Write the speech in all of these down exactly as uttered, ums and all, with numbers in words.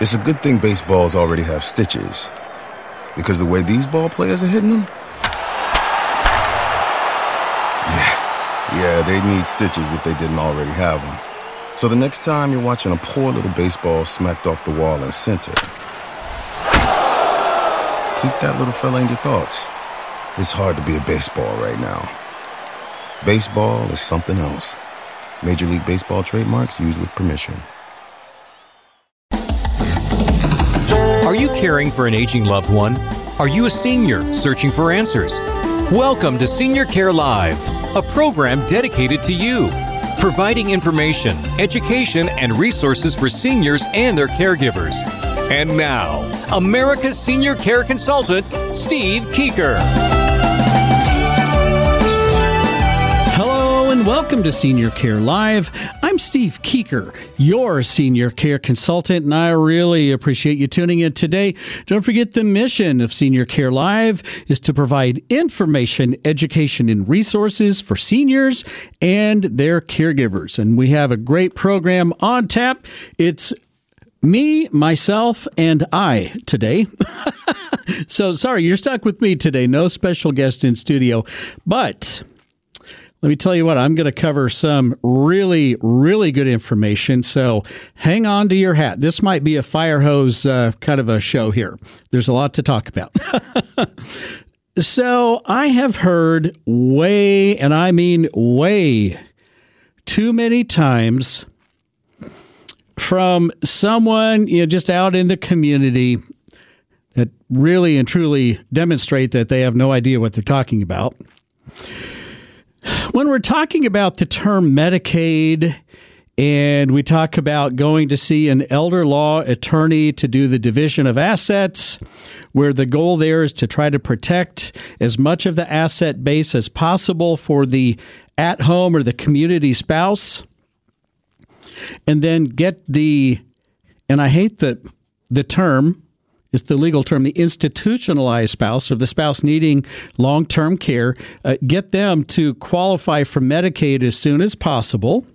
It's a good thing baseballs already have stitches, because the way these ball players are hitting them, yeah, yeah, they need stitches if they didn't already have them. So the next time you're watching a poor little baseball smacked off the wall in center, keep that little fella in your thoughts. It's hard to be a baseball right now. Baseball is something else. Major League Baseball trademarks used with permission. Are you caring for an aging loved one? Are you a senior searching for answers? Welcome to Senior Care Live, a program dedicated to you, providing information, education, and resources for seniors and their caregivers. And now, America's Senior Care Consultant, Steve Keeker. Hello and welcome to Senior Care Live. I'm Steve Keeker, your Senior Care Consultant, and I really appreciate you tuning in today. Don't forget, the mission of Senior Care Live is to provide information, education, and resources for seniors and their caregivers. And we have a great program on tap. It's me, myself, and I today. So sorry, you're stuck with me today. No special guest in studio, but let me tell you what, I'm going to cover some really, really good information. So hang on to your hat. This might be a fire hose uh, kind of a show here. There's a lot to talk about. So I have heard way, and I mean way, too many times from someone, you know, just out in the community that really and truly demonstrate that they have no idea what they're talking about. When we're talking about the term Medicaid, and we talk about going to see an elder law attorney to do the division of assets, where the goal there is to try to protect as much of the asset base as possible for the at-home or the community spouse, and then get the, and I hate the the term, it's the legal term, the institutionalized spouse, or the spouse needing long-term care, uh, get them to qualify for Medicaid as soon as possible.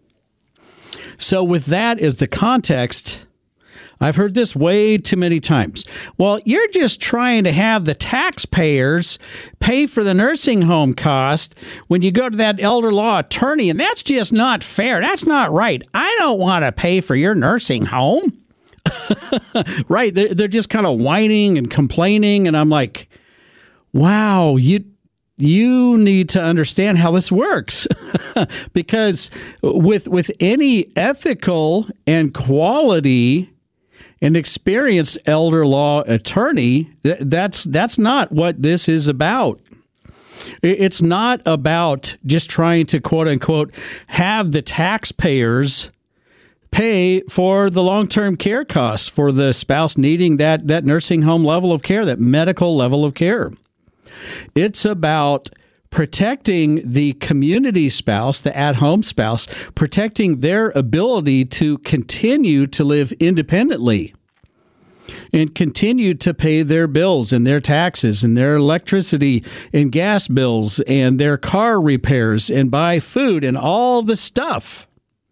So with that as the context, I've heard this way too many times. Well, you're just trying to have the taxpayers pay for the nursing home cost when you go to that elder law attorney, and that's just not fair. That's not right. I don't want to pay for your nursing home. Right. They're, they're just kind of whining and complaining. And I'm like, wow, you you need to understand how this works. Because with with any ethical and quality and experienced elder law attorney, that's that's not what this is about. It's not about just trying to, quote unquote, have the taxpayers pay for the long-term care costs for the spouse needing that, that nursing home level of care, that medical level of care. It's about protecting the community spouse, the at-home spouse, protecting their ability to continue to live independently and continue to pay their bills and their taxes and their electricity and gas bills and their car repairs and buy food and all the stuff.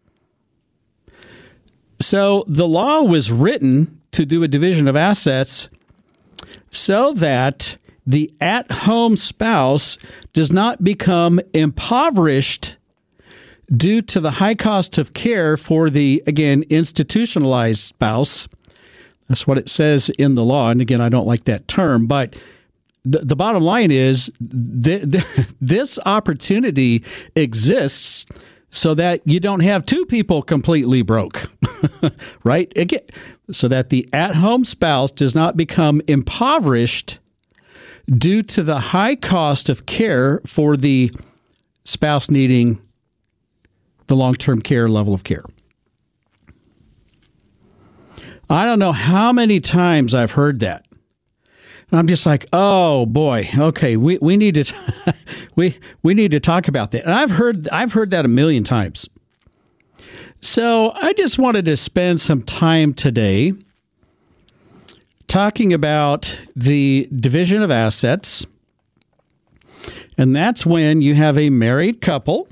So the law was written to do a division of assets so that the at-home spouse does not become impoverished due to the high cost of care for the, again, institutionalized spouse. That's what it says in the law. And again, I don't like that term, but the, the bottom line is th- th- this opportunity exists so that you don't have two people completely broke, right? Again, so that the at-home spouse does not become impoverished due to the high cost of care for the spouse needing the long-term care level of care. I don't know how many times I've heard that. I'm just like, oh boy, okay, we, we need to t- we we need to talk about that. And I've heard I've heard that a million times. So I just wanted to spend some time today talking about the division of assets. And that's when you have a married couple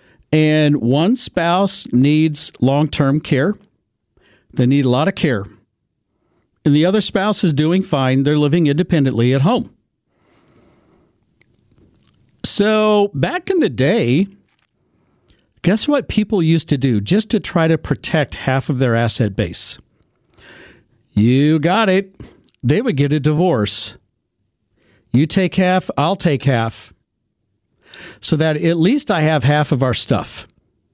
and one spouse needs long-term care. They need a lot of care. and the other spouse is doing fine. They're living independently at home. So back in the day, guess what people used to do just to try to protect half of their asset base? You got it. They would get a divorce. You take half, I'll take half, so that at least I have half of our stuff.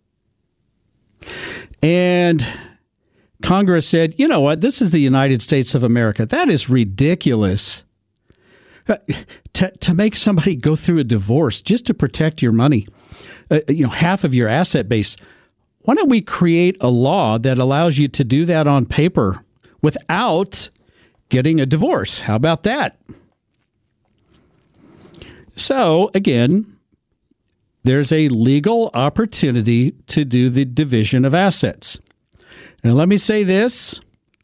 And Congress said, you know what, this is the United States of America. That is ridiculous. To, to make somebody go through a divorce just to protect your money, uh, you know, half of your asset base. Why don't we create a law that allows you to do that on paper without getting a divorce? How about that? So, again, there's a legal opportunity to do the division of assets. And let me say this.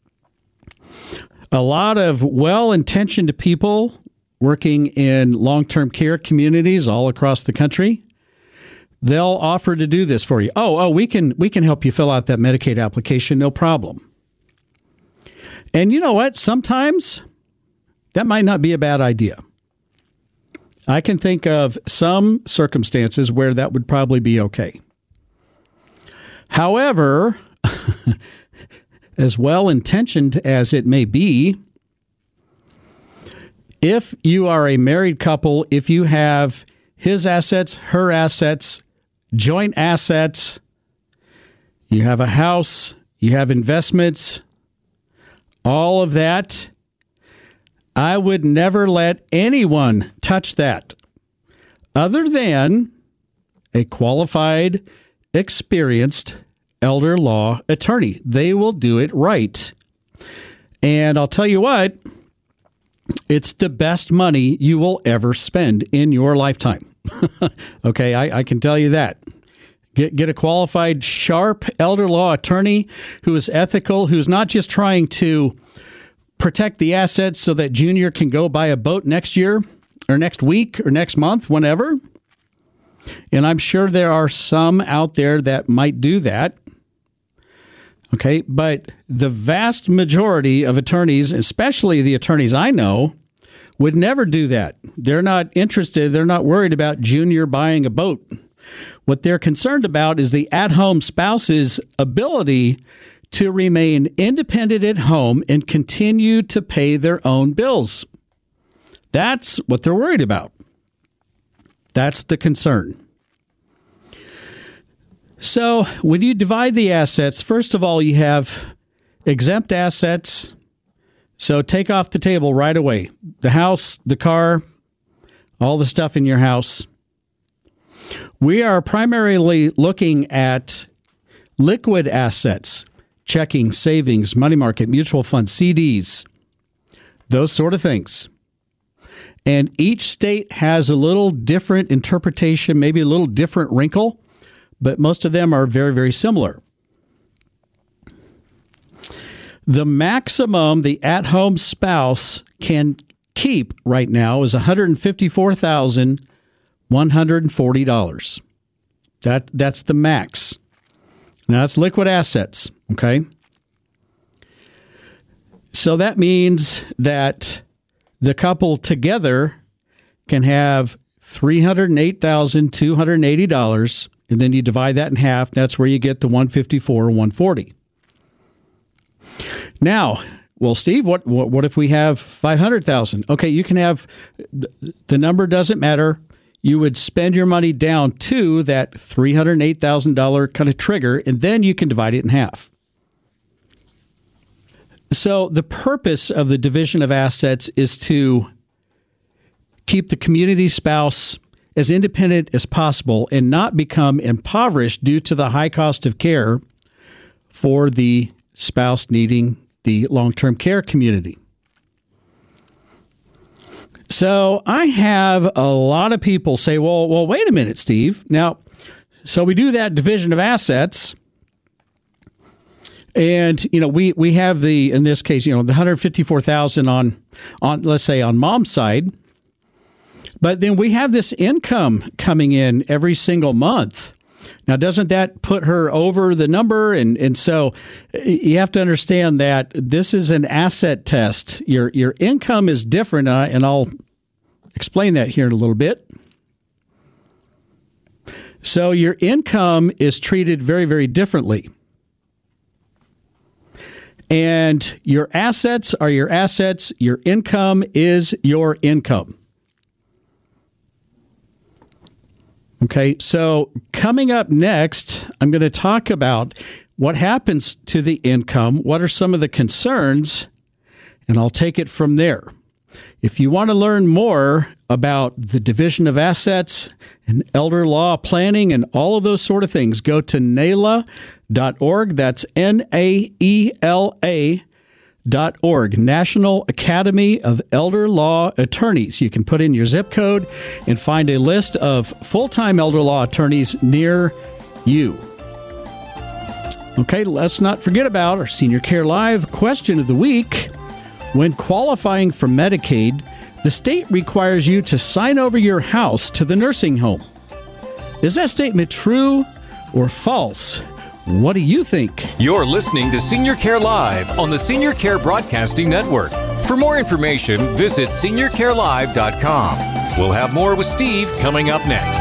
A lot of well-intentioned people working in long-term care communities all across the country, they'll offer to do this for you. Oh, oh, we can we can help you fill out that Medicaid application, no problem. And you know what? Sometimes that might not be a bad idea. I can think of some circumstances where that would probably be okay. However, as well-intentioned as it may be, if you are a married couple, if you have his assets, her assets, joint assets, you have a house, you have investments, all of that, I would never let anyone touch that other than a qualified, experienced elder law attorney. They will do it right. And I'll tell you what, it's the best money you will ever spend in your lifetime. Okay, I, I can tell you that. Get get a qualified, sharp elder law attorney who is ethical, who's not just trying to protect the assets so that Junior can go buy a boat next year or next week or next month, whenever. And I'm sure there are some out there that might do that. Okay, but the vast majority of attorneys, especially the attorneys I know, would never do that. They're not interested. They're not worried about Junior buying a boat. What they're concerned about is the at-home spouse's ability to remain independent at home and continue to pay their own bills. That's what they're worried about. That's the concern. So when you divide the assets, first of all, you have exempt assets. So take off the table right away. The house, the car, all the stuff in your house. We are primarily looking at liquid assets, checking, savings, money market, mutual funds, C Ds, those sort of things. And each state has a little different interpretation, maybe a little different wrinkle, but most of them are very, very similar. The maximum the at-home spouse can keep right now is one hundred fifty-four thousand one hundred forty dollars. That, that's the max. Now, that's liquid assets, okay? So that means that the couple together can have three hundred eight thousand two hundred eighty dollars, and then you divide that in half. That's where you get the one hundred fifty-four thousand one hundred forty dollars. Now, well, Steve, what, what what if we have five hundred thousand dollars? Okay, you can have, the number doesn't matter. You would spend your money down to that three hundred eight thousand dollars kind of trigger, and then you can divide it in half. So the purpose of the division of assets is to keep the community spouse as independent as possible and not become impoverished due to the high cost of care for the spouse needing the long-term care community. So I have a lot of people say, well, well, wait a minute, Steve. Now, so we do that division of assets. And, you know, we, we have the, in this case, you know, the one hundred fifty-four thousand on, on, let's say, on mom's side. But then we have this income coming in every single month. Now, doesn't that put her over the number? And and so you have to understand that this is an asset test. Your your income is different, uh, and I'll explain that here in a little bit. So your income is treated very, very differently. And your assets are your assets. Your income is your income. Okay, so coming up next, I'm going to talk about what happens to the income, what are some of the concerns, and I'll take it from there. If you want to learn more about the division of assets and elder law planning and all of those sort of things, go to N A E L A dot org. That's N A E L A dot org, National Academy of Elder Law Attorneys. You can put in your zip code and find a list of full-time elder law attorneys near you. Okay, let's not forget about our Senior Care Live question of the week. When qualifying for Medicaid, the state requires you to sign over your house to the nursing home. Is that statement true or false? What do you think? You're listening to Senior Care Live on the Senior Care Broadcasting Network. For more information, visit senior care live dot com. We'll have more with Steve coming up next.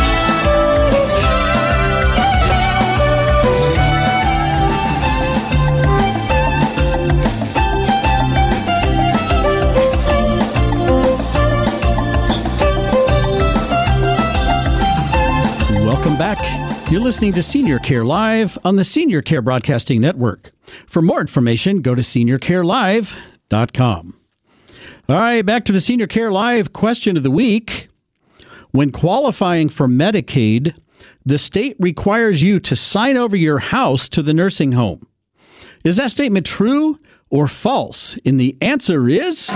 Welcome back. You're listening to Senior Care Live on the Senior Care Broadcasting Network. For more information, go to senior care live dot com. All right, back to the Senior Care Live question of the week. When qualifying for Medicaid, the state requires you to sign over your house to the nursing home. Is that statement true or false? And the answer is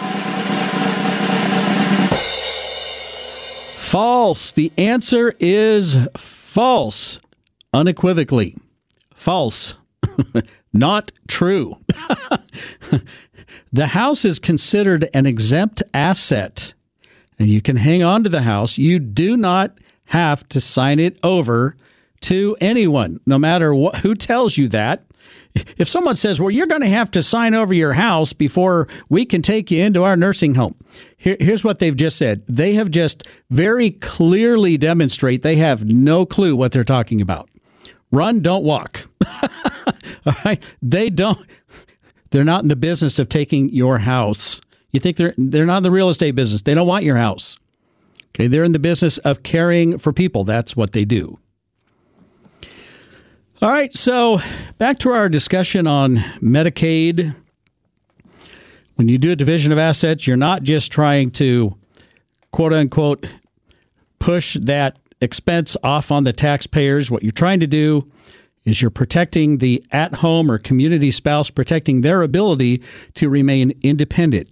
false. The answer is false, unequivocally. False. Not true. The house is considered an exempt asset, and you can hang on to the house. You do not have to sign it over to anyone, no matter what, who tells you that. If someone says, well, you're going to have to sign over your house before we can take you into our nursing home. Here, here's what they've just said. They have just very clearly demonstrate they have no clue what they're talking about. Run, don't walk. All right. They don't, they're not in the business of taking your house. You think they're, they're not in the real estate business. They don't want your house. Okay. They're in the business of caring for people. That's what they do. All right, so back to our discussion on Medicaid. When you do a division of assets, you're not just trying to, quote unquote, push that expense off on the taxpayers. What you're trying to do is you're protecting the at-home or community spouse, protecting their ability to remain independent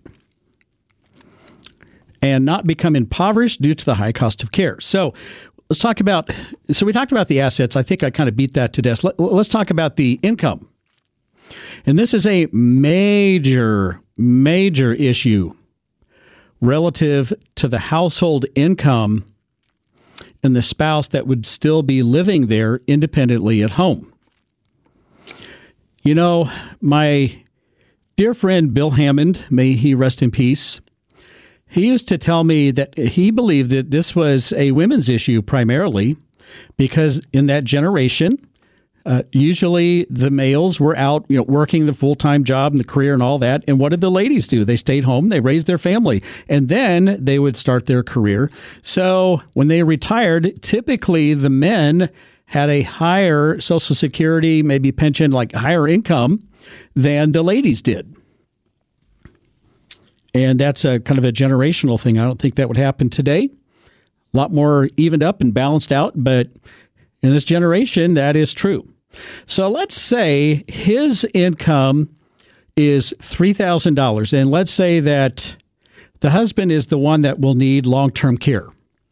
and not become impoverished due to the high cost of care. So let's talk about, so we talked about the assets. I think I kind of beat that to death. Let, let's talk about the income. And this is a major, major issue relative to the household income and the spouse that would still be living there independently at home. You know, my dear friend Bill Hammond, may he rest in peace, he used to tell me that he believed that this was a women's issue primarily because in that generation, uh, usually the males were out, you know, working the full-time job and the career and all that. And what did the ladies do? They stayed home, they raised their family, and then they would start their career. So when they retired, typically the men had a higher Social Security, maybe pension, like higher income than the ladies did. And that's a kind of a generational thing. I don't think that would happen today. A lot more evened up and balanced out, but in this generation, that is true. So let's say his income is three thousand dollars, and let's say that the husband is the one that will need long-term care.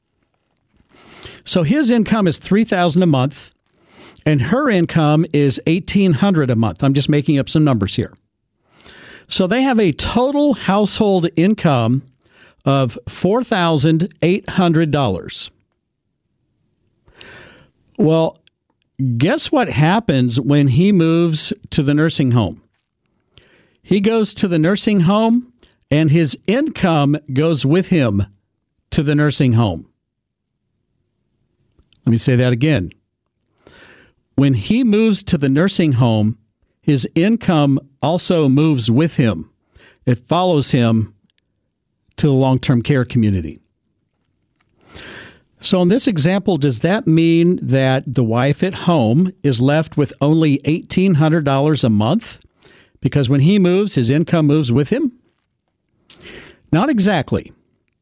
So his income is three thousand dollars a month, and her income is eighteen hundred dollars a month. I'm just making up some numbers here. So they have a total household income of four thousand eight hundred dollars. Well, guess what happens when he moves to the nursing home? He goes to the nursing home, and his income goes with him to the nursing home. Let me say that again. When he moves to the nursing home, his income also moves with him. It follows him to the long-term care community. So in this example, does that mean that the wife at home is left with only eighteen hundred dollars a month? Because when he moves, his income moves with him? Not exactly.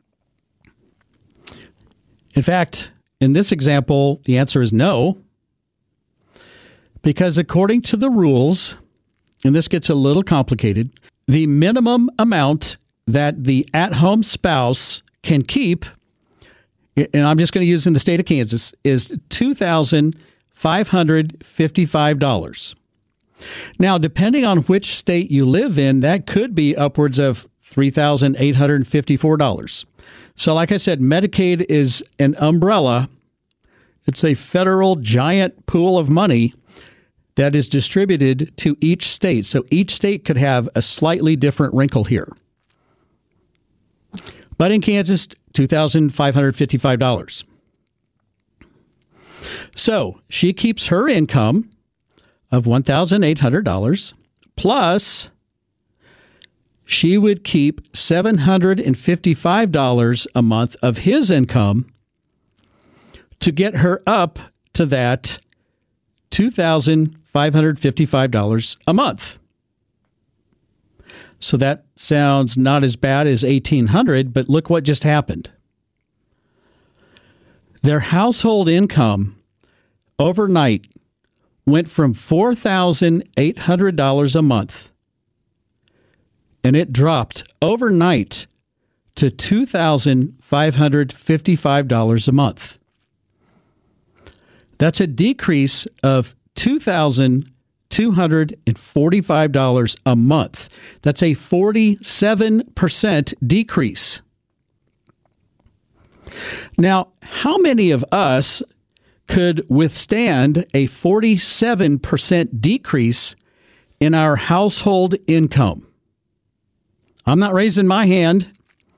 In fact, in this example, the answer is no. Because according to the rules, and this gets a little complicated, the minimum amount that the at-home spouse can keep, and I'm just going to use in the state of Kansas, is two thousand five hundred fifty-five dollars. Now, depending on which state you live in, that could be upwards of three thousand eight hundred fifty-four dollars. So like I said, Medicaid is an umbrella. It's a federal giant pool of money that is distributed to each state. So each state could have a slightly different wrinkle here. But in Kansas, two thousand five hundred fifty-five dollars. So she keeps her income of one thousand eight hundred dollars, plus she would keep seven hundred fifty-five dollars a month of his income to get her up to that two thousand five hundred fifty-five dollars a month. So that sounds not as bad as eighteen hundred dollars, but look what just happened. Their household income overnight went from four thousand eight hundred dollars a month, and it dropped overnight to two thousand five hundred fifty-five dollars a month. That's a decrease of two thousand two hundred forty-five dollars a month. That's a forty-seven percent decrease. Now, how many of us could withstand a forty-seven percent decrease in our household income? I'm not raising my hand.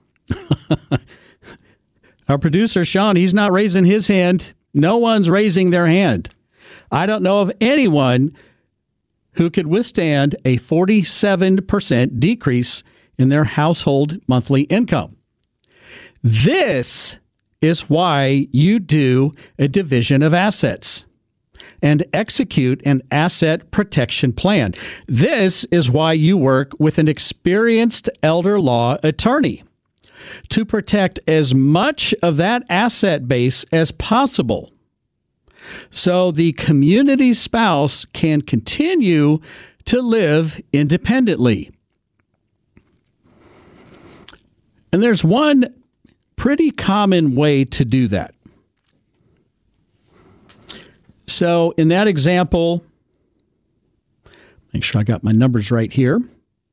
Our producer, Sean, he's not raising his hand. No one's raising their hand. I don't know of anyone who could withstand a forty-seven percent decrease in their household monthly income. This is why you do a division of assets and execute an asset protection plan. This is why you work with an experienced elder law attorney to protect as much of that asset base as possible, so the community spouse can continue to live independently. And there's one pretty common way to do that. So in that example, make sure I got my numbers right here.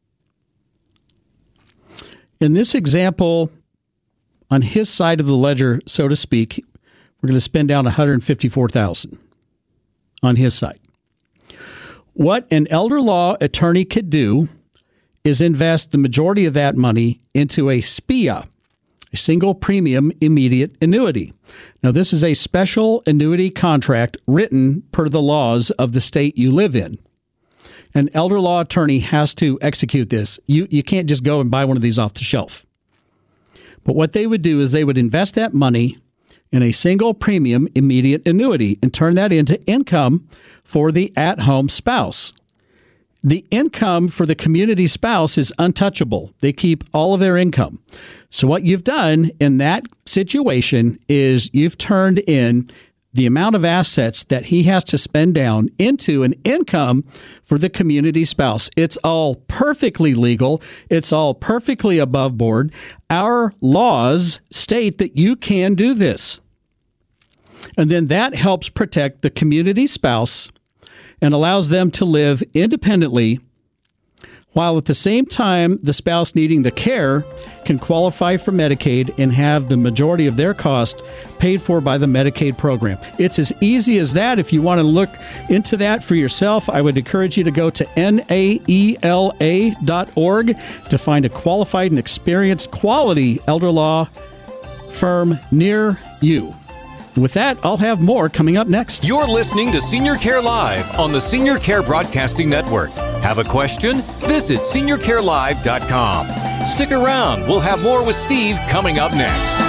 In this example, on his side of the ledger, so to speak, we're going to spend down one hundred fifty-four thousand dollars on his side. What an elder law attorney could do is invest the majority of that money into a S P I A, a single premium immediate annuity. Now, this is a special annuity contract written per the laws of the state you live in. An elder law attorney has to execute this. You, you can't just go and buy one of these off the shelf. But what they would do is they would invest that money in a single premium immediate annuity and turn that into income for the at-home spouse. The income for the community spouse is untouchable. They keep all of their income. So what you've done in that situation is you've turned in the amount of assets that he has to spend down into an income for the community spouse. It's all perfectly legal. It's all perfectly above board. Our laws state that you can do this. And then that helps protect the community spouse and allows them to live independently while at the same time the spouse needing the care can qualify for Medicaid and have the majority of their cost paid for by the Medicaid program. It's as easy as that. If you want to look into that for yourself, I would encourage you to go to N A E L A dot org to find a qualified and experienced quality elder law firm near you. With that, I'll have more coming up next. You're listening to Senior Care Live on the Senior Care Broadcasting Network. Have a question? Visit senior care live dot com. Stick around. We'll have more with Steve coming up next.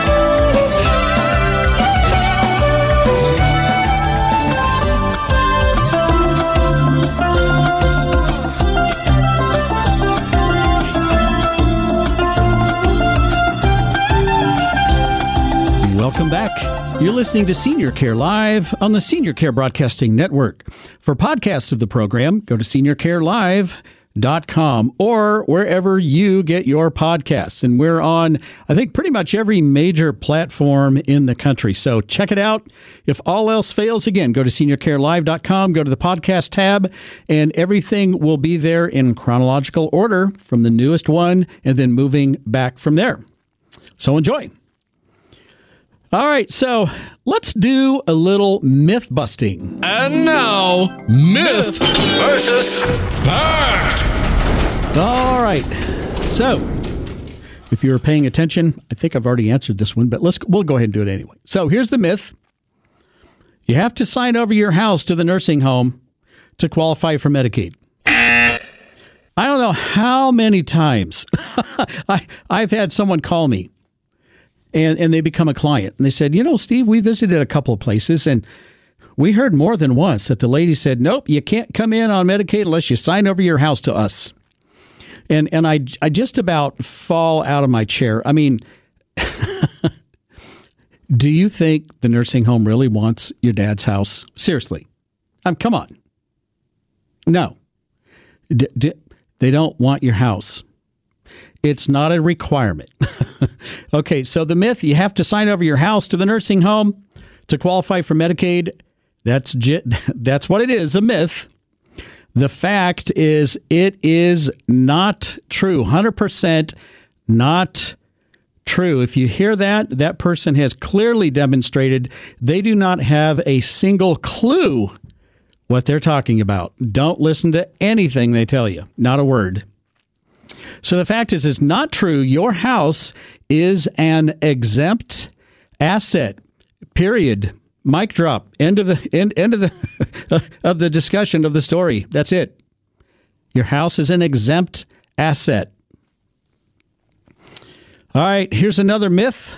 Welcome back. You're listening to Senior Care Live on the Senior Care Broadcasting Network. For podcasts of the program, go to senior care live dot com or wherever you get your podcasts. And we're on, I think, pretty much every major platform in the country. So check it out. If all else fails, again, go to senior care live dot com, go to the podcast tab, and everything will be there in chronological order from the newest one and then moving back from there. So enjoy. All right, so let's do a little myth busting. And now, myth versus fact. All right, so if you were paying attention, I think I've already answered this one, but let's we'll go ahead and do it anyway. So here's the myth. You have to sign over your house to the nursing home to qualify for Medicaid. I don't know how many times I, I've had someone call me. And and they become a client. And they said, you know, Steve, we visited a couple of places, and we heard more than once that the lady said, nope, you can't come in on Medicaid unless you sign over your house to us. And and I, I just about fall out of my chair. I mean, do you think the nursing home really wants your dad's house? Seriously. Um, come on. No. D- d- they don't want your house. It's not a requirement. Okay, so the myth, you have to sign over your house to the nursing home to qualify for Medicaid. That's that's what it is, a myth. The fact is it is not true, one hundred percent not true. If you hear that, that person has clearly demonstrated they do not have a single clue what they're talking about. Don't listen to anything they tell you, not a word. So the fact is, it's not true. Your house is an exempt asset, period. Mic drop. End of the end, end of the of the discussion of the story. That's it. Your house is an exempt asset. All right, here's another myth.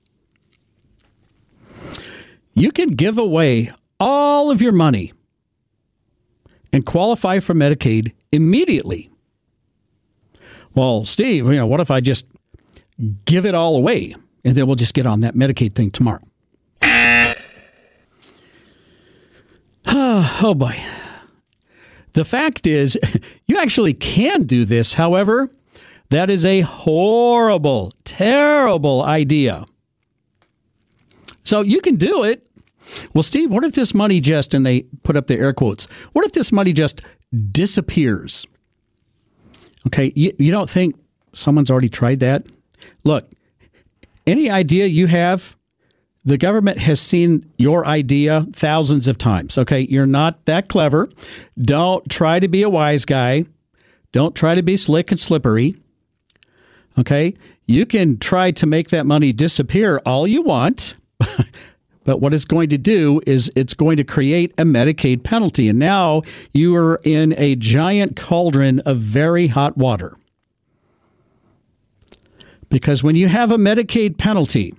You can give away all of your money and qualify for Medicaid immediately. Well, Steve, you know, what if I just give it all away and then we'll just get on that Medicaid thing tomorrow? Oh, boy. The fact is, you actually can do this. However, that is a horrible, terrible idea. So you can do it. Well, Steve, what if this money just, and they put up the air quotes, what if this money just disappears? Okay, you, you don't think someone's already tried that? Look, any idea you have, the government has seen your idea thousands of times. Okay, you're not that clever. Don't try to be a wise guy. Don't try to be slick and slippery. Okay, you can try to make that money disappear all you want, but what it's going to do is it's going to create a Medicaid penalty. And now you are in a giant cauldron of very hot water. Because when you have a Medicaid penalty,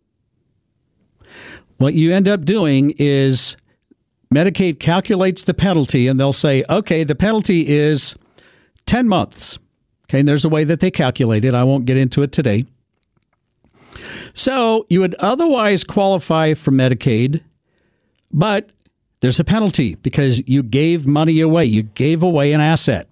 what you end up doing is Medicaid calculates the penalty and they'll say, okay, the penalty is ten months. Okay, and there's a way that they calculate it. I won't get into it today. So you would otherwise qualify for Medicaid, but there's a penalty because you gave money away. You gave away an asset.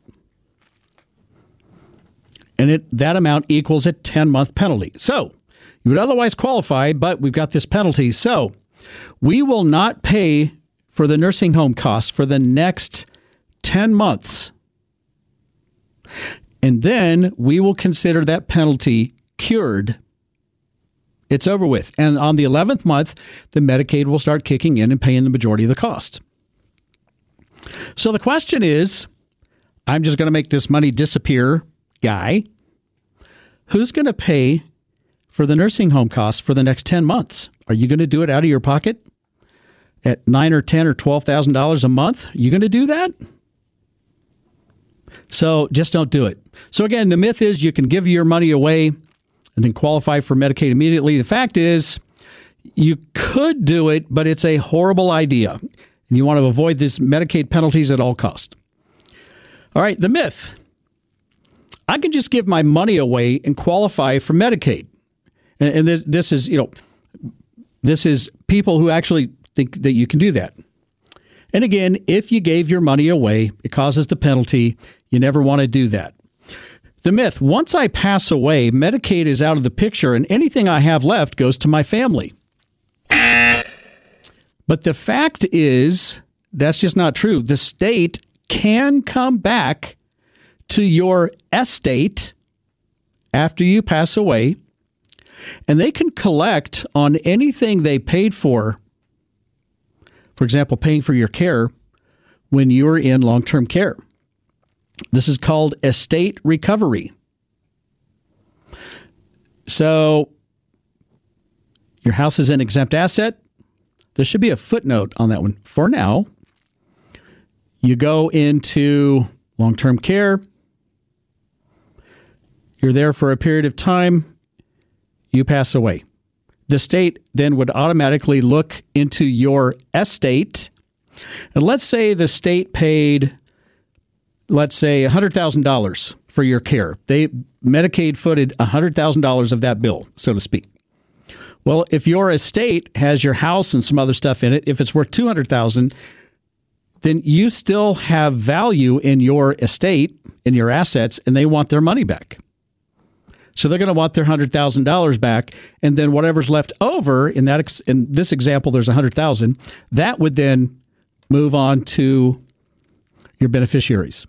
And it that amount equals a ten-month penalty. So you would otherwise qualify, but we've got this penalty. So we will not pay for the nursing home costs for the next ten months. And then we will consider that penalty cured. It's over with. And on the eleventh month, the Medicaid will start kicking in and paying the majority of the cost. So the question is, I'm just going to make this money disappear, guy. Who's going to pay for the nursing home costs for the next ten months? Are you going to do it out of your pocket at nine or ten or twelve thousand dollars a month? Are you going to do that? So just don't do it. So again, the myth is you can give your money away and then qualify for Medicaid immediately. The fact is, you could do it, but it's a horrible idea. And you want to avoid these Medicaid penalties at all costs. All right, the myth. I can just give my money away and qualify for Medicaid. And, and this, this is, you know, this is people who actually think that you can do that. And again, if you gave your money away, it causes the penalty. You never want to do that. The myth, once I pass away, Medicaid is out of the picture and anything I have left goes to my family. But the fact is, that's just not true. The state can come back to your estate after you pass away, and they can collect on anything they paid for. For example, paying for your care when you're in long-term care. This is called estate recovery. So your house is an exempt asset. There should be a footnote on that one. For now, you go into long-term care. You're there for a period of time. You pass away. The state then would automatically look into your estate. And let's say the state paid, let's say, one hundred thousand dollars for your care. They Medicaid footed one hundred thousand dollars of that bill, so to speak. Well, if your estate has your house and some other stuff in it, if it's worth two hundred thousand dollars, then you still have value in your estate, in your assets, and they want their money back. So they're going to want their one hundred thousand dollars back, and then whatever's left over, in that ex- in this example, there's one hundred thousand dollars, that would then move on to your beneficiaries.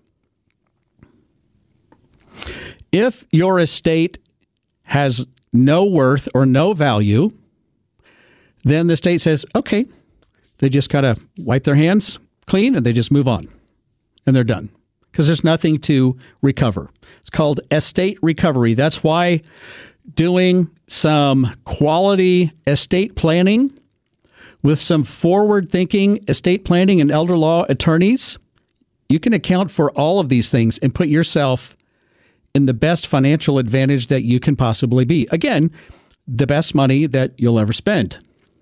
If your estate has no worth or no value, then the state says, okay, they just kind of wipe their hands clean and they just move on, and they're done. Because there's nothing to recover. It's called estate recovery. That's why doing some quality estate planning with some forward-thinking estate planning and elder law attorneys, you can account for all of these things and put yourself in the best financial advantage that you can possibly be. Again, the best money that you'll ever spend.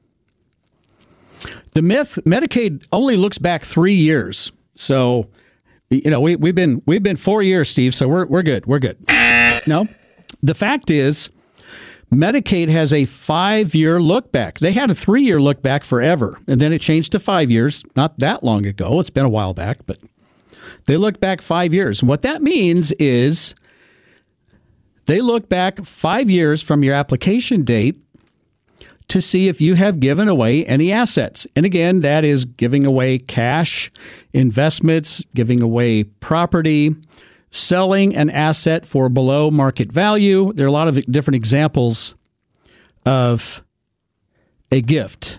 The myth, Medicaid only looks back three years. So, you know, we, we've been we've been four years, Steve, so we're we're good. We're good. No, the fact is, Medicaid has a five-year look back. They had a three-year look back forever, and then it changed to five years not that long ago. It's been a while back, but they look back five years. And what that means is they look back five years from your application date to see if you have given away any assets. And again, that is giving away cash, investments, giving away property, selling an asset for below market value. There are a lot of different examples of a gift.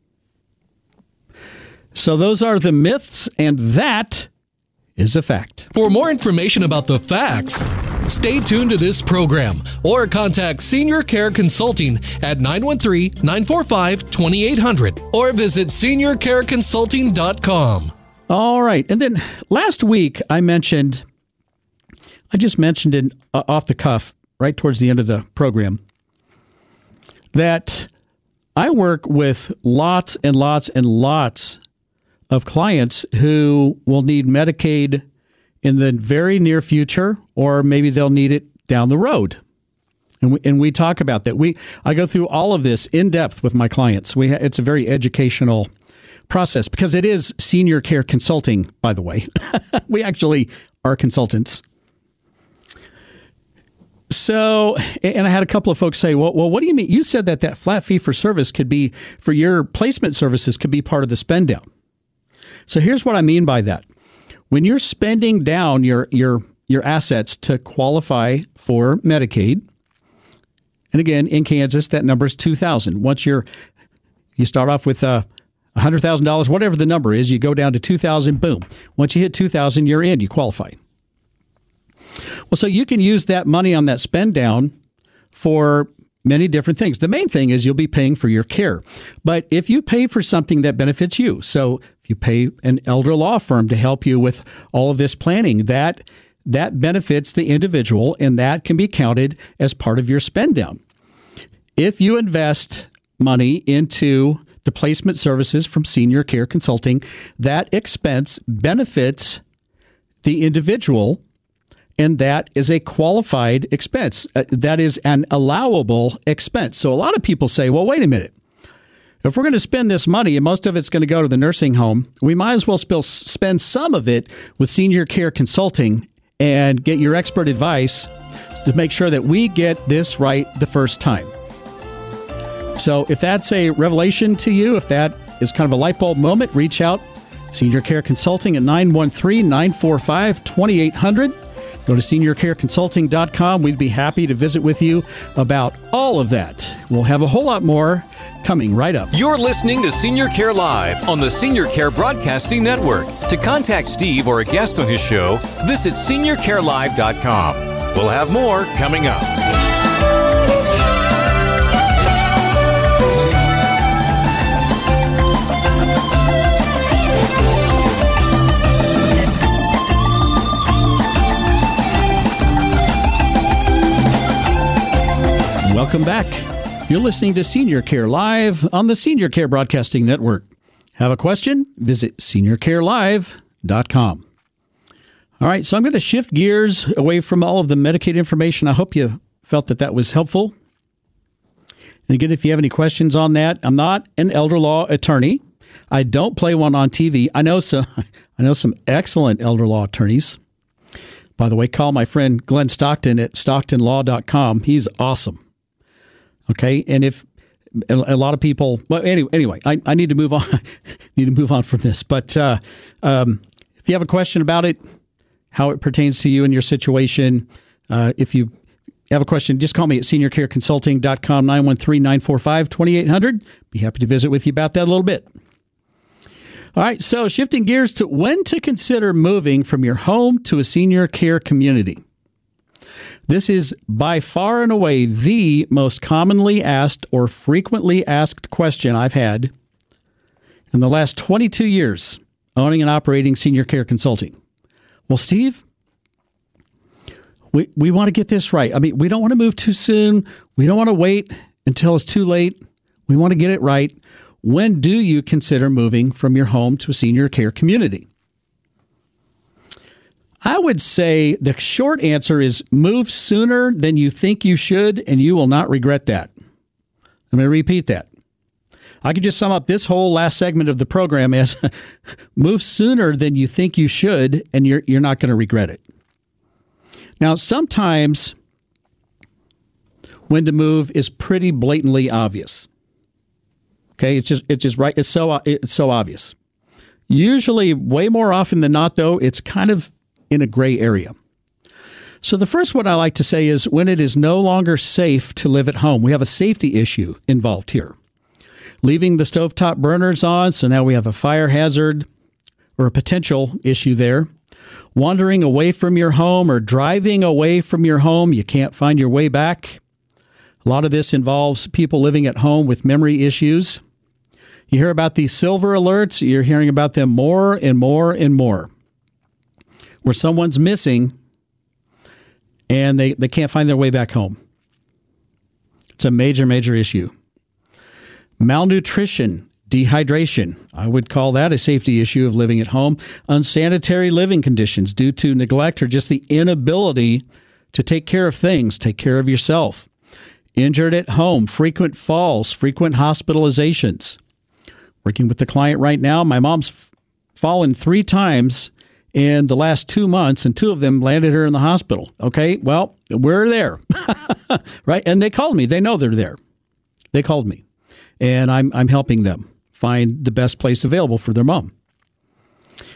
So those are the myths, and that is a fact. For more information about the facts, stay tuned to this program or contact Senior Care Consulting at nine one three, nine four five, two eight zero zero or visit senior care consulting dot com. All right. And then last week I mentioned, I just mentioned it uh, off the cuff right towards the end of the program, that I work with lots and lots and lots of clients who will need Medicaid in the very near future, or maybe they'll need it down the road. And we, and we talk about that. We I go through all of this in depth with my clients. We ha- It's a very educational process because it is senior care consulting, by the way. We actually are consultants. So, and I had a couple of folks say, well, well, what do you mean? You said that that flat fee for service could be, for your placement services, could be part of the spend down. So here's what I mean by that. When you're spending down your your your assets to qualify for Medicaid. And again, in Kansas, that number is two thousand dollars. Once you're, you start off with uh, one hundred thousand dollars, whatever the number is, you go down to two thousand dollars, boom. Once you hit two thousand dollars, you're in, you qualify. Well, so you can use that money on that spend down for many different things. The main thing is you'll be paying for your care. But if you pay for something that benefits you, so if you pay an elder law firm to help you with all of this planning, that that benefits the individual, and that can be counted as part of your spend down. If you invest money into the placement services from Senior Care Consulting, that expense benefits the individual, and that is a qualified expense. Uh, that is an allowable expense. So a lot of people say, well, wait a minute. If we're going to spend this money, and most of it's going to go to the nursing home, we might as well spill, spend some of it with Senior Care Consulting and get your expert advice to make sure that we get this right the first time. So if that's a revelation to you, if that is kind of a light bulb moment, reach out. Senior Care Consulting at nine one three, nine four five, two eight zero zero. Go to senior care consulting dot com. We'd be happy to visit with you about all of that. We'll have a whole lot more coming right up. You're listening to Senior Care Live on the Senior Care Broadcasting Network. To contact Steve or a guest on his show, visit senior care live dot com. We'll have more coming up. Welcome back. You're listening to Senior Care Live on the Senior Care Broadcasting Network. Have a question? Visit senior care live dot com. All right, so I'm going to shift gears away from all of the Medicaid information. I hope you felt that that was helpful. And again, if you have any questions on that, I'm not an elder law attorney. I don't play one on T V. I know some, I know some excellent elder law attorneys. By the way, call my friend Glenn Stockton at stockton law dot com. He's awesome. Okay, and if a lot of people, well, anyway, anyway, I, I need to move on. need to move on from this. But uh, um, if you have a question about it, how it pertains to you and your situation, uh, if you have a question, just call me at senior care consulting dot com, nine one three, nine four five, two eight zero zero. Be happy to visit with you about that a little bit. All right, so shifting gears to when to consider moving from your home to a senior care community. This is by far and away the most commonly asked or frequently asked question I've had in the last twenty-two years owning and operating Senior Care Consulting. Well, Steve, we, we want to get this right. I mean, we don't want to move too soon. We don't want to wait until it's too late. We want to get it right. When do you consider moving from your home to a senior care community? I would say the short answer is move sooner than you think you should, and you will not regret that. I'm going to repeat that. I could just sum up this whole last segment of the program as move sooner than you think you should, and you're you're not going to regret it. Now, sometimes when to move is pretty blatantly obvious. Okay, it's just it's just right. It's so it's so obvious. Usually, way more often than not, though, it's kind of in a gray area. So the first one I like to say is when it is no longer safe to live at home. We have a safety issue involved here. Leaving the stovetop burners on, so now we have a fire hazard or a potential issue there. Wandering away from your home or driving away from your home, you can't find your way back. A lot of this involves people living at home with memory issues. You hear about these silver alerts, you're hearing about them more and more and more, where someone's missing and they, they can't find their way back home. It's a major, major issue. Malnutrition, dehydration. I would call that a safety issue of living at home. Unsanitary living conditions due to neglect or just the inability to take care of things, take care of yourself. Injured at home, frequent falls, frequent hospitalizations. Working with the client right now, my mom's f- fallen three times in the last two months, and two of them landed her in the hospital. Okay, well, we're there, right? And they called me. They know they're there. They called me, and I'm I'm helping them find the best place available for their mom.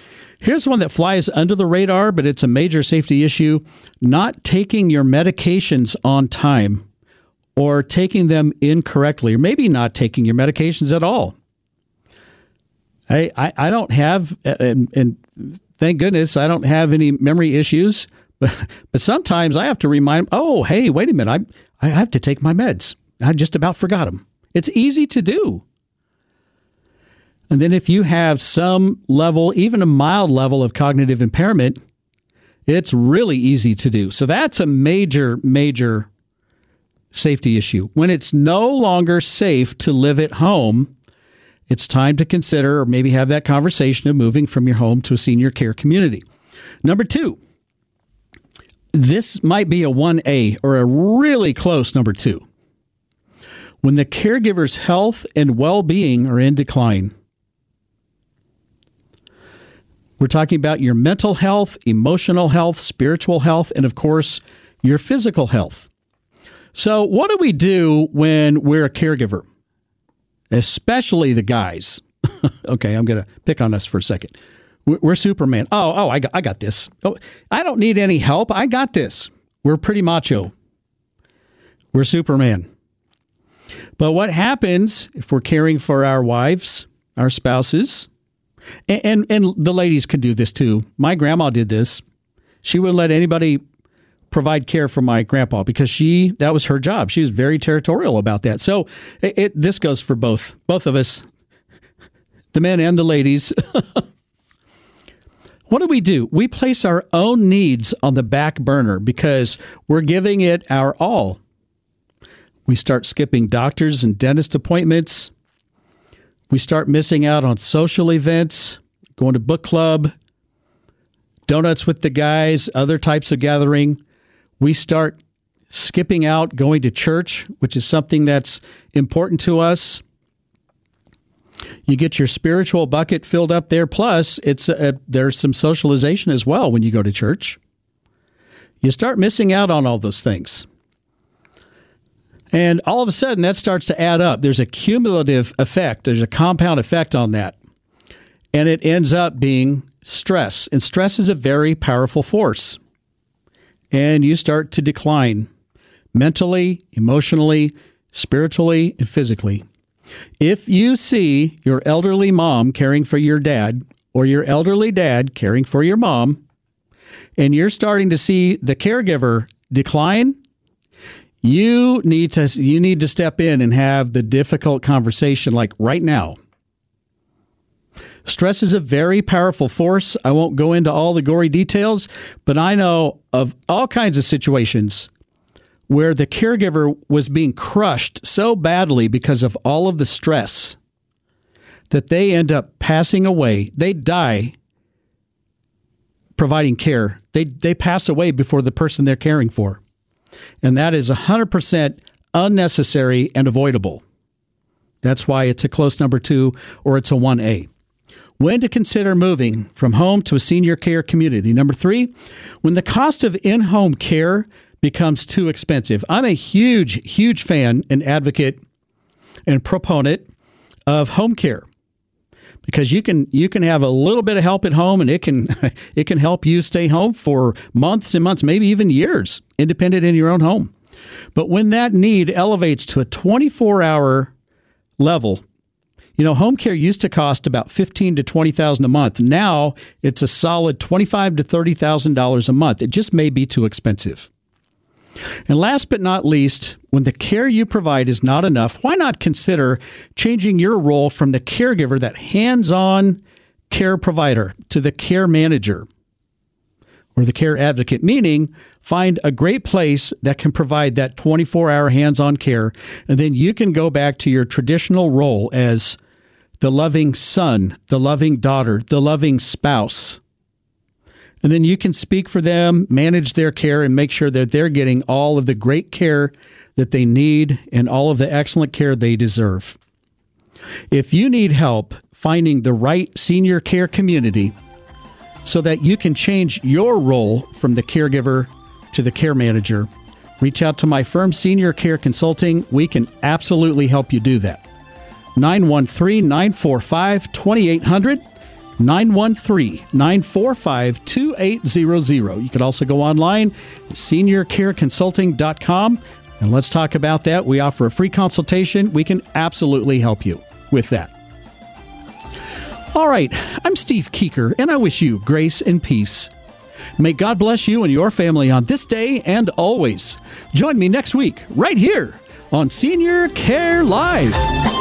Here's one that flies under the radar, but it's a major safety issue. Not taking your medications on time or taking them incorrectly, or maybe not taking your medications at all. I, I, I don't have, and, and thank goodness I don't have any memory issues, but, but sometimes I have to remind, oh, hey, wait a minute, I, I have to take my meds. I just about forgot them. It's easy to do. And then if you have some level, even a mild level of cognitive impairment, it's really easy to do. So that's a major, major safety issue. When it's no longer safe to live at home, it's time to consider or maybe have that conversation of moving from your home to a senior care community. Number two, this might be a one A or a really close number two. When the caregiver's health and well-being are in decline. We're talking about your mental health, emotional health, spiritual health, and of course, your physical health. So what do we do when we're a caregiver? Especially the guys. Okay, I'm going to pick on us for a second. We're Superman. Oh, oh, I got, I got this. Oh, I don't need any help. I got this. We're pretty macho. We're Superman. But what happens if we're caring for our wives, our spouses? And, and and the ladies can do this too. My grandma did this. She wouldn't let anybody provide care for my grandpa because she that was her job. She was very territorial about that. So it, it this goes for both both of us, the men and the ladies. What do we do? We place our own needs on the back burner because we're giving it our all. We start skipping doctors and dentist appointments. We start missing out on social events, going to book club, donuts with the guys, other types of gathering. We start skipping out going to church, which is something that's important to us. You get your spiritual bucket filled up there. Plus, it's a, there's some socialization as well when you go to church. You start missing out on all those things. And all of a sudden, that starts to add up. There's a cumulative effect. There's a compound effect on that. And it ends up being stress. And stress is a very powerful force. And you start to decline mentally, emotionally, spiritually, and physically. If you see your elderly mom caring for your dad or your elderly dad caring for your mom, and you're starting to see the caregiver decline, You need to you need to step in and have the difficult conversation like right now. Stress is a very powerful force. I won't go into all the gory details, but I know of all kinds of situations where the caregiver was being crushed so badly because of all of the stress that they end up passing away. They die providing care. They they pass away before the person they're caring for. And that is one hundred percent unnecessary and avoidable. That's why it's a close number two or it's a one A. When to consider moving from home to a senior care community. Number three, when the cost of in-home care becomes too expensive. I'm a huge, huge fan and advocate and proponent of home care. Because you can you can have a little bit of help at home, and it can it can help you stay home for months and months, maybe even years, independent in your own home. But when that need elevates to a twenty-four hour level, you know, home care used to cost about fifteen to twenty thousand a month. Now it's a solid twenty-five to thirty thousand dollars a month. It just may be too expensive. And last but not least, when the care you provide is not enough, why not consider changing your role from the caregiver, that hands-on care provider, to the care manager or the care advocate, meaning find a great place that can provide that twenty-four hour hands-on care, and then you can go back to your traditional role as the loving son, the loving daughter, the loving spouse. And then you can speak for them, manage their care, and make sure that they're getting all of the great care that they need and all of the excellent care they deserve. If you need help finding the right senior care community so that you can change your role from the caregiver to the care manager, reach out to my firm, Senior Care Consulting. We can absolutely help you do that. nine one three, nine four five, two eight zero zero. nine one three, nine four five, two eight zero zero. You can also go online at senior care consulting dot com, and let's talk about that. We offer a free consultation. We can absolutely help you with that. All right, I'm Steve Keeker, and I wish you grace and peace. May God bless you and your family on this day and always. Join me next week, right here on Senior Care Live.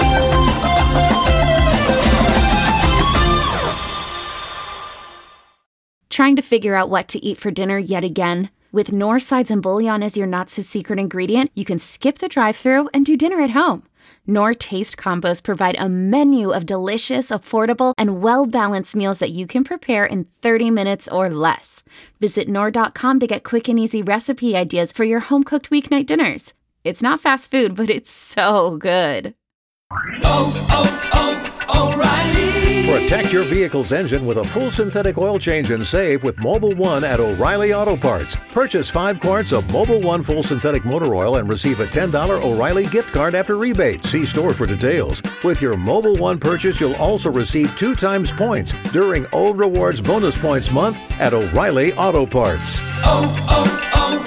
Trying to figure out what to eat for dinner yet again? With Knorr sides and bouillon as your not-so-secret ingredient, you can skip the drive-thru and do dinner at home. Knorr Taste Combos provide a menu of delicious, affordable, and well-balanced meals that you can prepare in thirty minutes or less. Visit Knorr dot com to get quick and easy recipe ideas for your home-cooked weeknight dinners. It's not fast food, but it's so good. Oh, oh, oh, O'Reilly! Protect your vehicle's engine with a full synthetic oil change and save with Mobil one at O'Reilly Auto Parts. Purchase five quarts of Mobil one full synthetic motor oil and receive a ten dollars O'Reilly gift card after rebate. See store for details. With your Mobil one purchase, you'll also receive two times points during O Rewards Bonus Points Month at O'Reilly Auto Parts. Oh,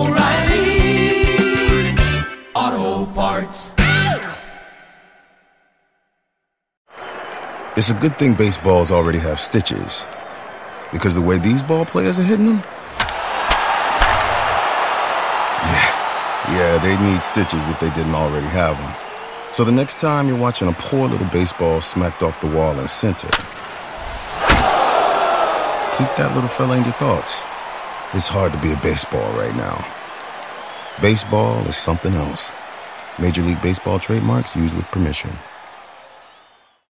oh, oh, O'Reilly Auto Parts. It's a good thing baseballs already have stitches, because the way these ball players are hitting them, yeah, yeah, they need stitches if they didn't already have them. So the next time you're watching a poor little baseball smacked off the wall in center, keep that little fella in your thoughts. It's hard to be a baseball right now. Baseball is something else. Major League Baseball trademarks used with permission.